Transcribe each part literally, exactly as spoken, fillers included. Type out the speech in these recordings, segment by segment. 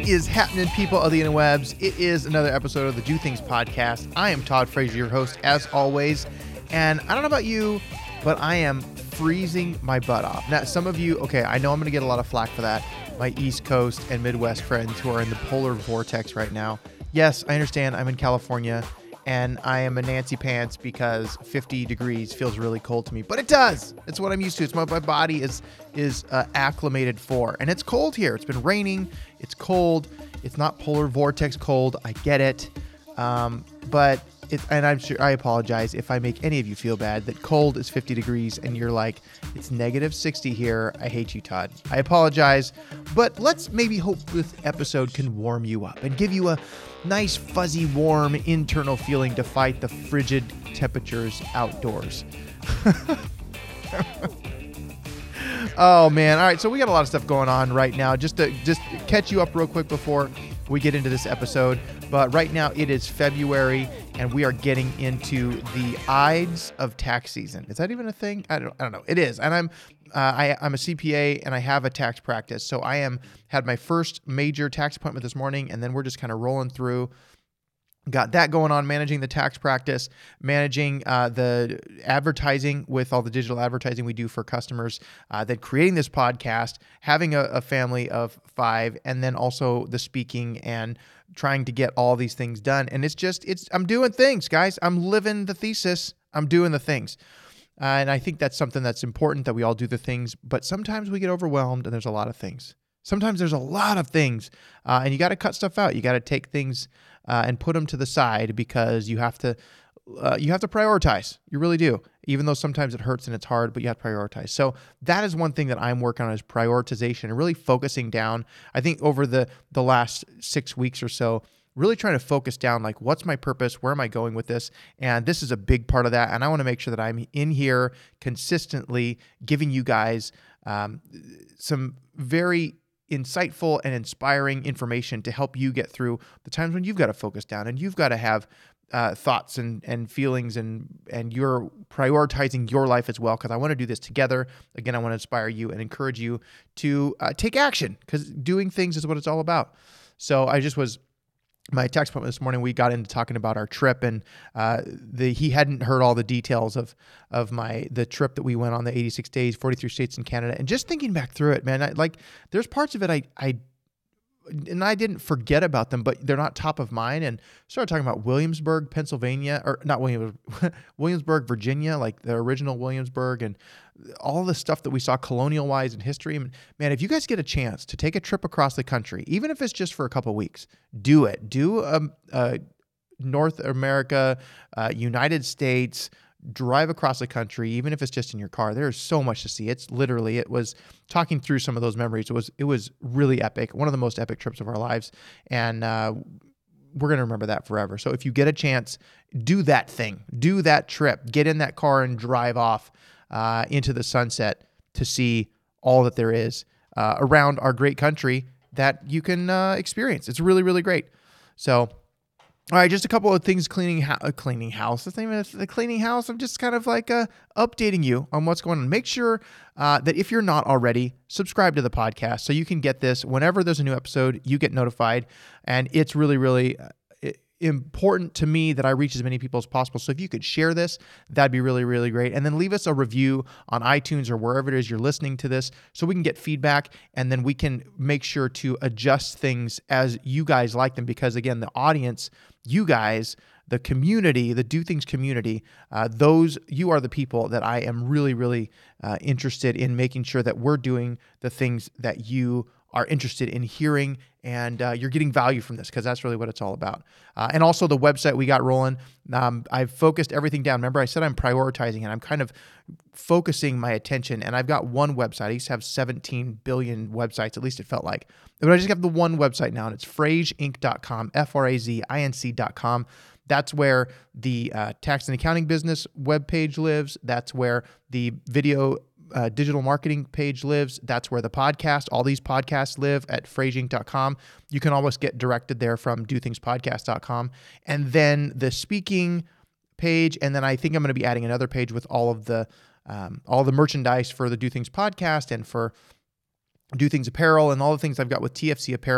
is happening, people of the interwebs? It is another episode of the Do Things podcast. I am Todd Frazier, your host, as always. And I don't know about you, but I am freezing my butt off. Now, some of you, okay, I know I'm going to get a lot of flack for that. My East Coast and Midwest friends who are in the polar vortex right now. Yes, I understand. I'm in California, and I am a Nancy Pants because fifty degrees feels really cold to me. But it does. It's what I'm used to. It's what my body is is uh, acclimated for. And it's cold here. It's been raining. It's cold. It's not polar vortex cold. I get it. Um, but it, and I'm sure I apologize if I make any of you feel bad that cold is fifty degrees and you're like, it's negative sixty here. I hate you, Todd. I apologize. But let's maybe hope this episode can warm you up and give you a nice, fuzzy, warm internal feeling to fight the frigid temperatures outdoors. Oh, man. All right. So we got a lot of stuff going on right now. Just to just catch you up real quick before we get into this episode. But right now it is February and we are getting into the Ides of tax season. Is that even a thing? I don't, I don't know. It is. And I'm uh, I, I'm a C P A and I have a tax practice. So I am had my first major tax appointment this morning, and then we're just kind of rolling through. Got that going on, managing the tax practice, managing uh, the advertising with all the digital advertising we do for customers, uh, then creating this podcast, having a, a family of five, and then also the speaking and trying to get all these things done. And it's just, it's I'm doing things, guys. I'm living the thesis. I'm doing the things. Uh, and I think that's something that's important, that we all do the things, but sometimes we get overwhelmed and there's a lot of things. Sometimes there's a lot of things, uh, and you got to cut stuff out. You got to take things uh, and put them to the side because you have to uh, you have to prioritize. You really do, even though sometimes it hurts and it's hard, but you have to prioritize. So that is one thing that I'm working on, is prioritization and really focusing down. I think over the the last six weeks or so, really trying to focus down, like, what's my purpose? Where am I going with this? And this is a big part of that. And I want to make sure that I'm in here consistently giving you guys um, some very insightful and inspiring information to help you get through the times when you've got to focus down and you've got to have uh, thoughts and, and feelings and, and you're prioritizing your life as well. Cause I want to do this together. Again, I want to inspire you and encourage you to uh, take action, because doing things is what it's all about. So I just was, my text appointment this morning, we got into talking about our trip, and uh, the he hadn't heard all the details of of my the trip that we went on, the eighty-six days, forty-three states in Canada, and just thinking back through it, man, I, like there's parts of it I I and I didn't forget about them, but they're not top of mind. And started talking about Williamsburg, Pennsylvania, or not Williams, Williamsburg, Virginia, like the original Williamsburg, and all the stuff that we saw colonial-wise in history. I mean, man, if you guys get a chance to take a trip across the country, even if it's just for a couple of weeks, do it. Do a, a North America, uh, United States, drive across the country, even if it's just in your car. There's so much to see. It's literally, it was talking through some of those memories. It was, it was really epic. One of the most epic trips of our lives. And, uh, we're going to remember that forever. So if you get a chance, do that thing, do that trip, get in that car and drive off, uh, into the sunset to see all that there is, uh, around our great country that you can, uh, experience. It's really, really great. So, all right, just a couple of things cleaning ho- uh, cleaning house. That's not even the cleaning house. I'm just kind of like uh, updating you on what's going on. Make sure uh, that if you're not already, subscribe to the podcast so you can get this whenever there's a new episode. You get notified, and it's really, really uh, important to me that I reach as many people as possible. So if you could share this, that'd be really, really great. And then leave us a review on iTunes or wherever it is you're listening to this so we can get feedback, and then we can make sure to adjust things as you guys like them. Because again, the audience, you guys, the community, the Do Things community, uh, those, you are the people that I am really, really uh, interested in making sure that we're doing the things that you are interested in hearing, and uh, you're getting value from this, because that's really what it's all about. Uh, and also the website we got rolling. Um, I've focused everything down. Remember, I said I'm prioritizing, and I'm kind of focusing my attention. And I've got one website. I used to have seventeen billion websites, at least it felt like. But I just have the one website now, and it's fraze inc dot com, F R A Z I N C dot com. That's where the uh, tax and accounting business webpage lives. That's where the video Uh, digital marketing page lives. That's where the podcast, all these podcasts live, at fraze inc dot com. You can always get directed there from do things podcast dot com. And then the speaking page, and then I think I'm going to be adding another page with all of the um, all the merchandise for the Do Things podcast and for Do Things Apparel and all the things I've got with T F C Apparel.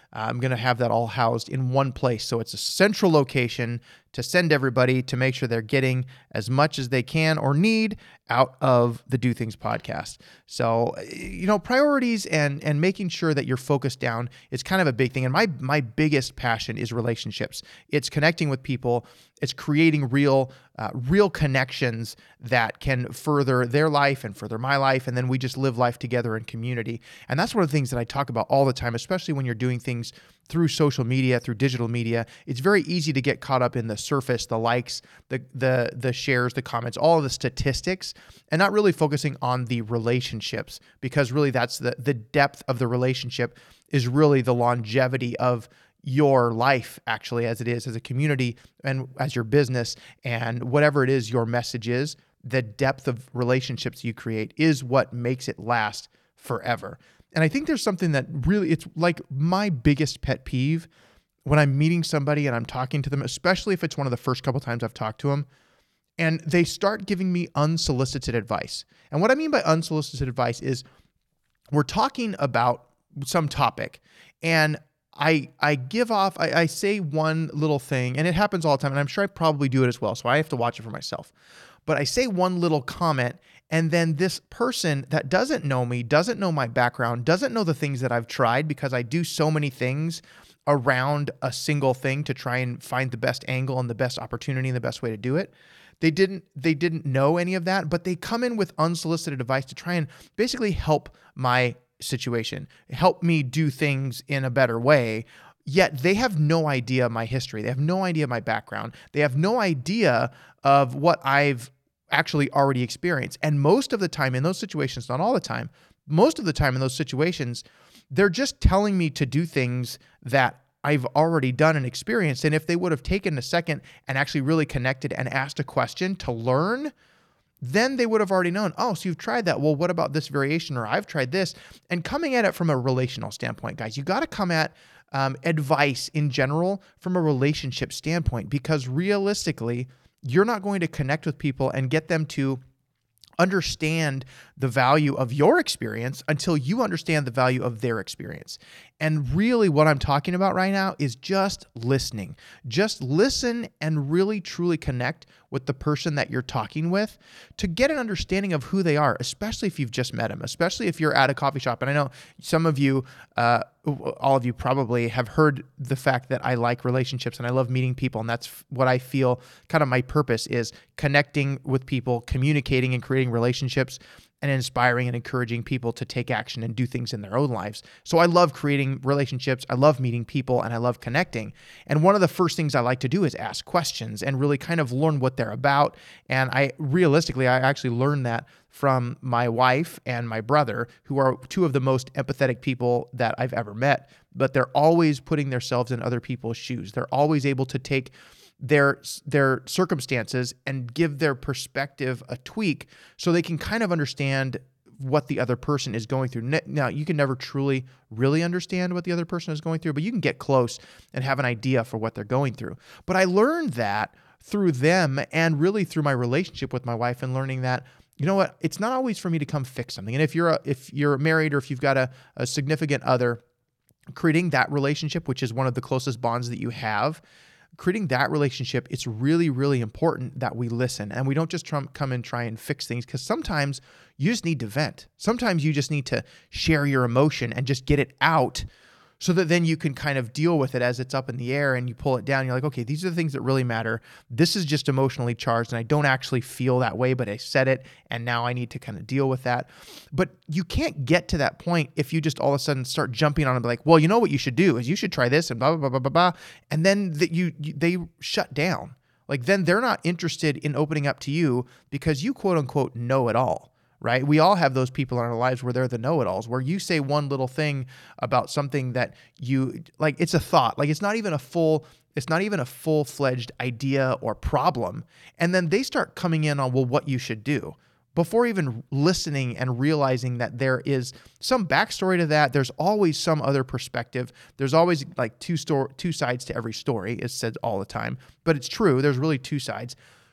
I'm going to have that all housed in one place. So it's a central location to send everybody to make sure they're getting as much as they can or need out of the Do Things podcast. So, you know, priorities and and making sure that you're focused down is kind of a big thing. And my my biggest passion is relationships. It's connecting with people. It's creating real uh, real connections that can further their life and further my life. And then we just live life together in community. And that's one of the things that I talk about all the time, especially when you're doing things through social media, through digital media. It's very easy to get caught up in the surface, the likes, the the the shares, the comments, all of the statistics, and not really focusing on the relationships, because really that's the the depth of the relationship is really the longevity of your life, actually, as it is as a community and as your business, and whatever it is your message is, the depth of relationships you create is what makes it last forever. And I think there's something that really, it's like my biggest pet peeve when I'm meeting somebody and I'm talking to them, especially if it's one of the first couple times I've talked to them, and they start giving me unsolicited advice. And what I mean by unsolicited advice is we're talking about some topic, and I I give off, I, I say one little thing, and it happens all the time, and I'm sure I probably do it as well, so I have to watch it for myself. But I say one little comment, and then this person that doesn't know me, doesn't know my background, doesn't know the things that I've tried, because I do so many things around a single thing to try and find the best angle and the best opportunity and the best way to do it. They didn't they didn't know any of that, but they come in with unsolicited advice to try and basically help my situation, help me do things in a better way. Yet they have no idea my history. They have no idea my background. They have no idea of what I've actually already experienced. And most of the time in those situations, not all the time, most of the time in those situations, they're just telling me to do things that I've already done and experienced. And if they would have taken a second and actually really connected and asked a question to learn, then they would have already known, oh, so you've tried that. Well, what about this variation? Or I've tried this. And coming at it from a relational standpoint, guys, you got to come at um, advice in general from a relationship standpoint, because realistically, you're not going to connect with people and get them to understand the value of your experience until you understand the value of their experience. And really what I'm talking about right now is just listening. Just listen and really truly connect with the person that you're talking with to get an understanding of who they are, especially if you've just met them, especially if you're at a coffee shop. And I know some of you, uh, all of you probably have heard the fact that I like relationships and I love meeting people. And that's what I feel kind of my purpose is, connecting with people, communicating and creating relationships, and inspiring and encouraging people to take action and do things in their own lives. So I love creating relationships. I love meeting people, and I love connecting. And one of the first things I like to do is ask questions and really kind of learn what they're about. And I realistically, I actually learned that from my wife and my brother, who are two of the most empathetic people that I've ever met. But they're always putting themselves in other people's shoes. They're always able to take their their circumstances and give their perspective a tweak so they can kind of understand what the other person is going through. Now, you can never truly really understand what the other person is going through, but you can get close and have an idea for what they're going through. But I learned that through them and really through my relationship with my wife, and learning that, you know what, it's not always for me to come fix something. And if you're a, if you're married, or if you've got a, a significant other, creating that relationship, which is one of the closest bonds that you have, creating that relationship, it's really, really important that we listen and we don't just try, come and try and fix things, because sometimes you just need to vent. Sometimes you just need to share your emotion and just get it out, so that then you can kind of deal with it as it's up in the air and you pull it down. You're like, okay, these are the things that really matter. This is just emotionally charged and I don't actually feel that way, but I said it and now I need to kind of deal with that. But you can't get to that point if you just all of a sudden start jumping on and be like, well, you know what you should do is you should try this and blah, blah, blah, blah, blah. And then that you, you they shut down. Like then they're not interested in opening up to you because you quote unquote know it all. Right? We all have those people in our lives where they're the know-it-alls, where you say one little thing about something that you, like it's a thought, like it's not even a full, it's not even a full-fledged idea or problem. And then they start coming in on, well, what you should do, before even listening and realizing that there is some backstory to that. There's always some other perspective. There's always like two sto- two sides to every story. It's said all the time, but it's true. There's really two sides.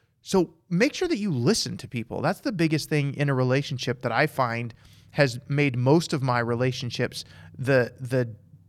So make sure that you listen to people. That's the biggest thing in a relationship that I find has made most of my relationships the the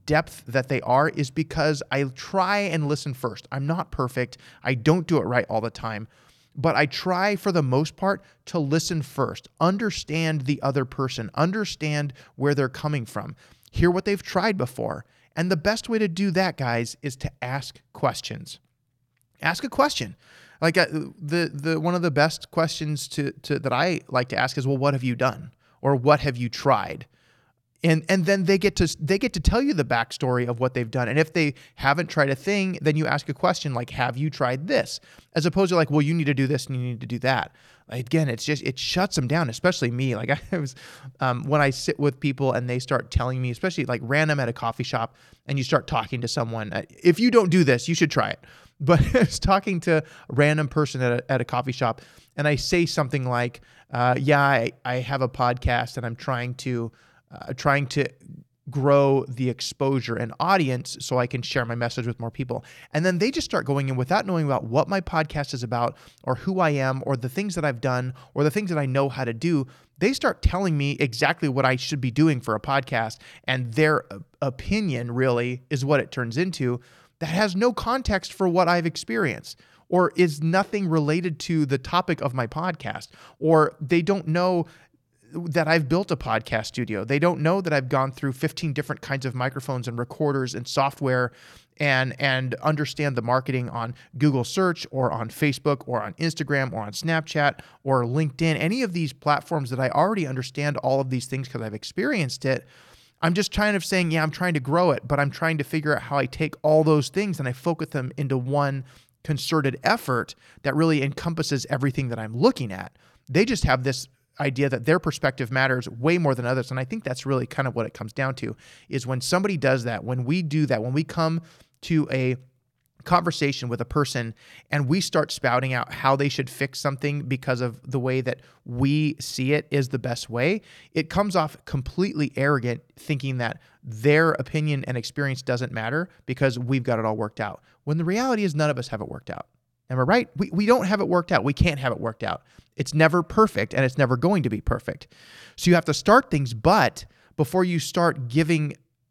depth that they are is because I try and listen first. I'm not perfect. I don't do it right all the time, but I try for the most part to listen first, understand the other person, understand where they're coming from, hear what they've tried before. And the best way to do that, guys, is to ask questions. Ask a question. Like uh, the the one of the best questions to to that I like to ask is, well, what have you done? Or what have you tried? And and then they get to they get to tell you the backstory of what they've done. And if they haven't tried a thing, then you ask a question like, have you tried this? As opposed to like, well, you need to do this and you need to do that. Again, it's just, it shuts them down, especially me. Like I was, um, when I sit with people and they start telling me, especially like random at a coffee shop, and you start talking to someone, uh, if you don't do this, you should try it. But I was talking to a random person at a, at a coffee shop, and I say something like, uh, yeah, I, I have a podcast and I'm trying to, uh, trying to grow the exposure and audience so I can share my message with more people. And then they just start going in without knowing about what my podcast is about or who I am or the things that I've done or the things that I know how to do. They start telling me exactly what I should be doing for a podcast, and their opinion really is what it turns into that has no context for what I've experienced or is nothing related to the topic of my podcast, or they don't know that I've built a podcast studio. They don't know that I've gone through fifteen different kinds of microphones and recorders and software and and understand the marketing on Google search or on Facebook or on Instagram or on Snapchat or LinkedIn, any of these platforms that I already understand all of these things because I've experienced it. I'm just kind of saying, yeah, I'm trying to grow it, but I'm trying to figure out how I take all those things and I focus them into one concerted effort that really encompasses everything that I'm looking at. They just have this idea that their perspective matters way more than others. And I think that's really kind of what it comes down to, is when somebody does that, when we do that, when we come to a conversation with a person and we start spouting out how they should fix something because of the way that we see it is the best way, it comes off completely arrogant, thinking that their opinion and experience doesn't matter because we've got it all worked out. When the reality is none of us have it worked out. Am I right? We we don't have it worked out. We can't have it worked out. It's never perfect, and it's never going to be perfect. So you have to start things, but before you start giving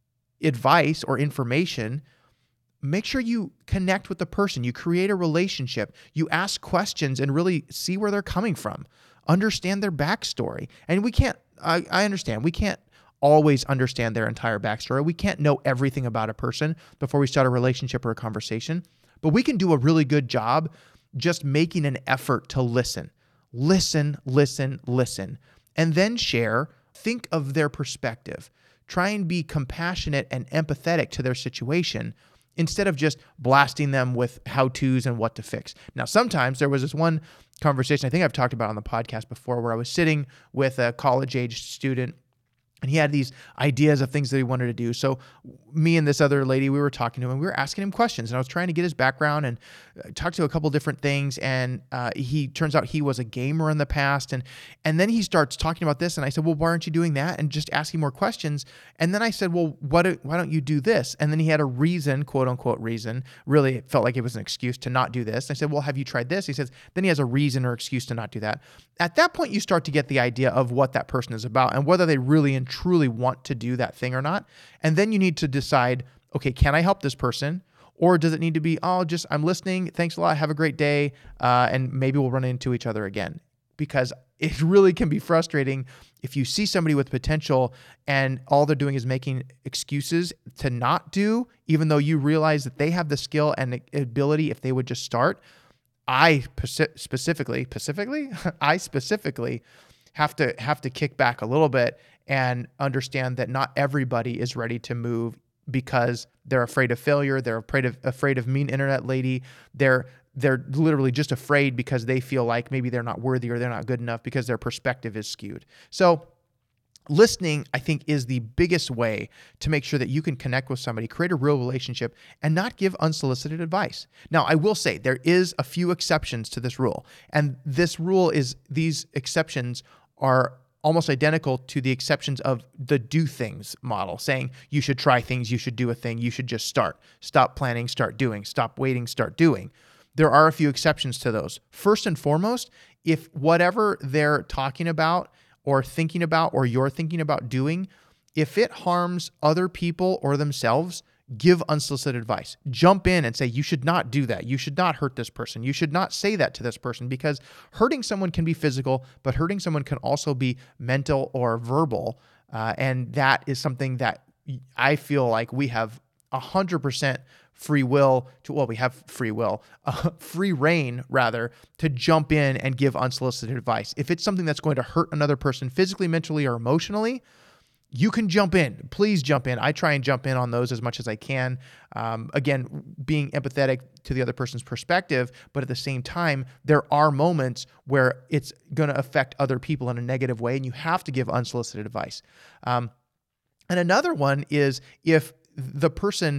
advice or information, make sure you connect with the person. You create a relationship. You ask questions and really see where they're coming from. Understand their backstory. And we can't, I, I understand, we can't always understand their entire backstory. We can't know everything about a person before we start a relationship or a conversation. But we can do a really good job just making an effort to listen. Listen, listen, listen. And then share. Think of their perspective. Try and be compassionate and empathetic to their situation instead of just blasting them with how-tos and what to fix. Now, sometimes there was this one conversation I think I've talked about on the podcast before where I was sitting with a college-age student, and he had these ideas of things that he wanted to do. So me and this other lady, we were talking to him, and we were asking him questions, and I was trying to get his background and talk to a couple different things. And uh, he turns out he was a gamer in the past. And, and then he starts talking about this. And I said, well, why aren't you doing that? And just asking more questions. And then I said, well, what, why don't you do this? And then he had a reason, quote unquote reason. Really, it felt like it was an excuse to not do this. I said, well, have you tried this? He says, then he has a reason or excuse to not do that. At that point, you start to get the idea of what that person is about and whether they really and truly want to do that thing or not. And then you need to decide, okay, can I help this person? Or does it need to be, oh, just I'm listening. Thanks a lot. Have a great day. Uh, and maybe we'll run into each other again. Because it really can be frustrating if you see somebody with potential and all they're doing is making excuses to not do, even though you realize that they have the skill and ability if they would just start. I specifically, specifically, I specifically have to have to kick back a little bit and understand that not everybody is ready to move because they're afraid of failure. They're afraid of afraid of mean internet lady. They're they're literally just afraid because they feel like maybe they're not worthy or they're not good enough because their perspective is skewed. So listening, I think, is the biggest way to make sure that you can connect with somebody, create a real relationship, and not give unsolicited advice. Now, I will say there is a few exceptions to this rule. And this rule is, these exceptions are almost identical to the exceptions of the do things model, saying you should try things, you should do a thing, you should just start. Stop planning, start doing. Stop waiting, start doing. There are a few exceptions to those. First and foremost, if whatever they're talking about or thinking about or you're thinking about doing if it harms other people or themselves, give unsolicited advice. Jump in and say, you should not do that. You should not hurt this person. You should not say that to this person, because hurting someone can be physical, but hurting someone can also be mental or verbal. Uh, and that is something that I feel like we have one hundred percent free will to, well, we have free will, uh, free reign rather, to jump in and give unsolicited advice. If it's something that's going to hurt another person physically, mentally, or emotionally, you can jump in. Please jump in. I try and jump in on those as much as I can. Um, again, being empathetic to the other person's perspective, but at the same time, there are moments where it's going to affect other people in a negative way, and you have to give unsolicited advice. Um, and another one is if the person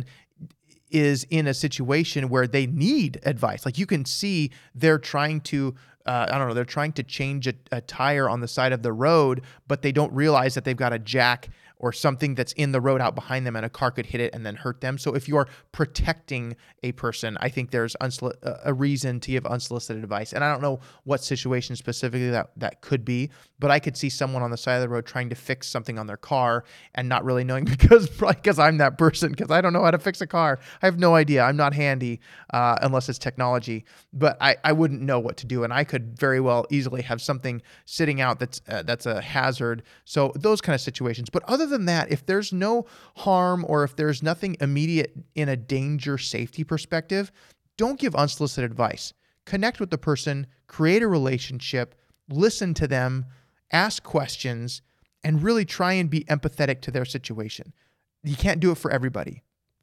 is in a situation where they need advice. Like you can see they're trying to Uh, I don't know, they're trying to change a, a tire on the side of the road, but they don't realize that they've got a jack or something that's in the road out behind them, and a car could hit it and then hurt them. So if you're protecting a person, I think there's unsoli- a reason to give unsolicited advice. And I don't know what situation specifically that, that could be, but I could see someone on the side of the road trying to fix something on their car and not really knowing, because probably because I'm that person, because I don't know how to fix a car. I have no idea. I'm not handy uh, unless it's technology, but I, I wouldn't know what to do. And I could very well easily have something sitting out that's uh, that's a hazard. So those kind of situations. But other than that, if there's no harm or if there's nothing immediate in a danger safety perspective, don't give unsolicited advice. Connect with the person, create a relationship, listen to them, ask questions, and really try and be empathetic to their situation. You can't do it for everybody.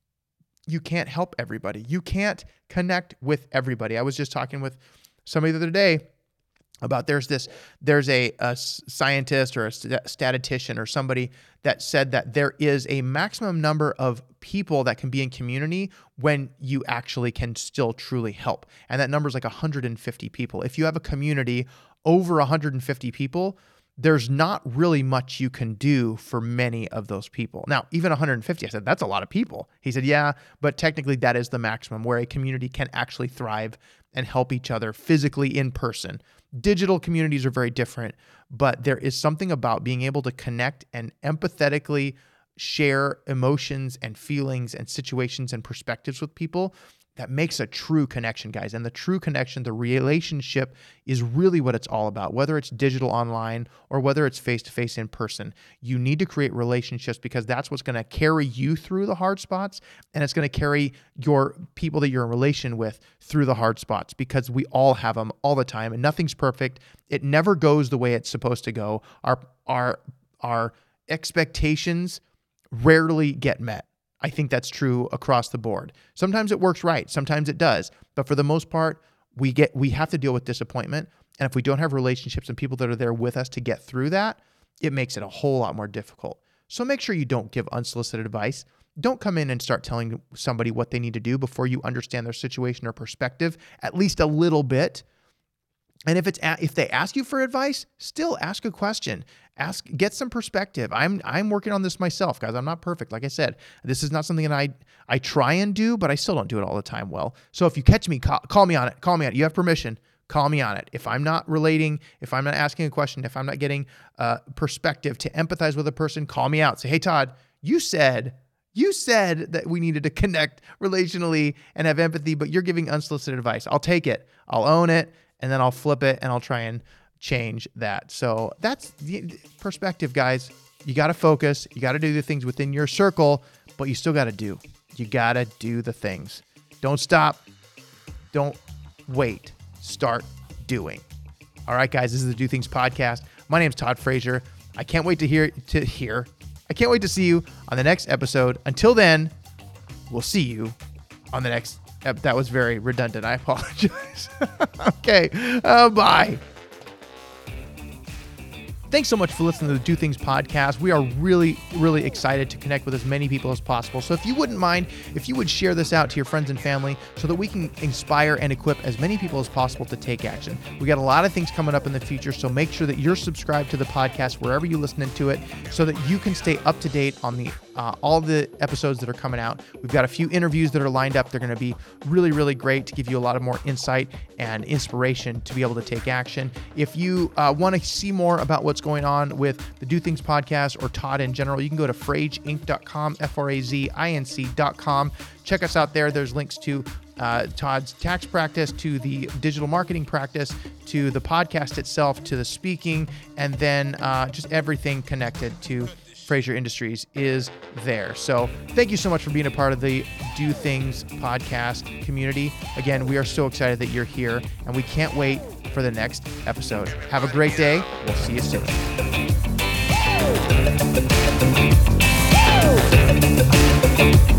You can't help everybody. You can't connect with everybody. I was just talking with somebody the other day about there's this, there's a, a scientist or a statistician or somebody that said that there is a maximum number of people that can be in community when you actually can still truly help. And that number is like one hundred fifty people. If you have a community over one hundred fifty people, there's not really much you can do for many of those people. Now, even one hundred fifty, I said, that's a lot of people. He said, yeah, but technically that is the maximum where a community can actually thrive and help each other physically in person. Digital communities are very different, but there is something about being able to connect and empathetically share emotions and feelings and situations and perspectives with people that makes a true connection, guys. And the true connection, the relationship, is really what it's all about, whether it's digital online or whether it's face-to-face in person. You need to create relationships because that's what's going to carry you through the hard spots, and it's going to carry your people that you're in relation with through the hard spots, because we all have them all the time, and nothing's perfect. It never goes the way it's supposed to go. Our, our, our expectations rarely get met. I think that's true across the board. Sometimes it works right. Sometimes it does. But for the most part, we get we have to deal with disappointment. And if we don't have relationships and people that are there with us to get through that, it makes it a whole lot more difficult. So make sure you don't give unsolicited advice. Don't come in and start telling somebody what they need to do before you understand their situation or perspective, at least a little bit. And if it's if they ask you for advice, still ask a question. Ask, get some perspective. I'm I'm working on this myself, guys. I'm not perfect. Like I said, this is not something that I I try and do, but I still don't do it all the time well. So if you catch me, call, call me on it. Call me on it. You have permission. Call me on it. If I'm not relating, if I'm not asking a question, if I'm not getting uh, perspective to empathize with a person, call me out. Say, hey, Todd, you said you said that we needed to connect relationally and have empathy, but you're giving unsolicited advice. I'll take it. I'll own it. And then I'll flip it and I'll try and change that. So that's the perspective, guys. You got to focus. You got to do the things within your circle, but you still got to do. You got to do the things. Don't stop. Don't wait. Start doing. All right, guys, this is the Do Things Podcast. My name is Todd Frazier. I can't wait to hear, to hear. I can't wait to see you on the next episode. Until then, we'll see you on the next That was very redundant. I apologize. Okay. Uh, bye. Thanks so much for listening to the Do Things Podcast. We are really, really excited to connect with as many people as possible. So if you wouldn't mind, if you would share this out to your friends and family so that we can inspire and equip as many people as possible to take action. We got a lot of things coming up in the future, so make sure that you're subscribed to the podcast wherever you listen to it so that you can stay up to date on the uh, all the episodes that are coming out. We've got a few interviews that are lined up. They're going to be really, really great to give you a lot of more insight and inspiration to be able to take action. If you uh, want to see more about what's going on with the Do Things podcast or Todd in general, you can go to frage inc dot com, F R A Z I N C dot com. Check us out there. There's links to uh, Todd's tax practice, to the digital marketing practice, to the podcast itself, to the speaking, and then uh, just everything connected to Fraser Industries is there. So thank you so much for being a part of the Do Things podcast community. Again, we are so excited that you're here, and we can't wait for the next episode. Have a great day. We'll see you soon.